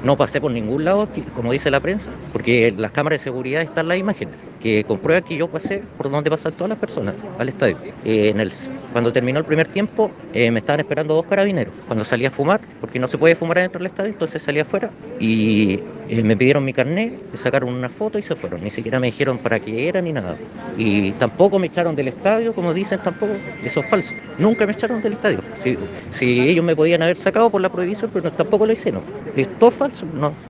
No pasé por ningún lado, como dice la prensa, porque en las cámaras de seguridad están las imágenes, que comprueban que yo pasé por donde pasan todas las personas al estadio. Cuando terminó el primer tiempo, me estaban esperando dos carabineros. Cuando salí a fumar, porque no se puede fumar adentro del estadio, entonces salí afuera y me pidieron mi carnet, me sacaron una foto y se fueron. Ni siquiera me dijeron para qué era ni nada. Y tampoco me echaron del estadio, como dicen, tampoco. Eso es falso. Nunca me echaron del estadio. Si ellos me podían haber sacado por la prohibición, pero tampoco lo hicieron. Es todo falso. No,